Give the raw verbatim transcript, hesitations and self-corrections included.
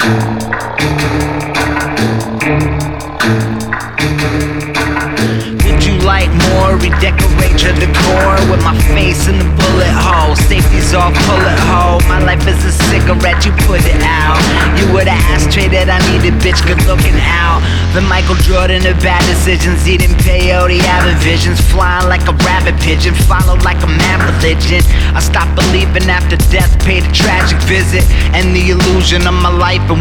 Would you like more? Redecorate your decor with my face in the bullet hole. Safety's off, pull it hole. My life is a cigarette, you put it out. You were the ashtray that I needed, bitch, good looking out. The Michael Jordan of bad decisions, eating peyote, having visions, flying like a rabbit pigeon, followed like a mad religion. I stopped believing after death, paid a tragic visit, and the illusion of my life.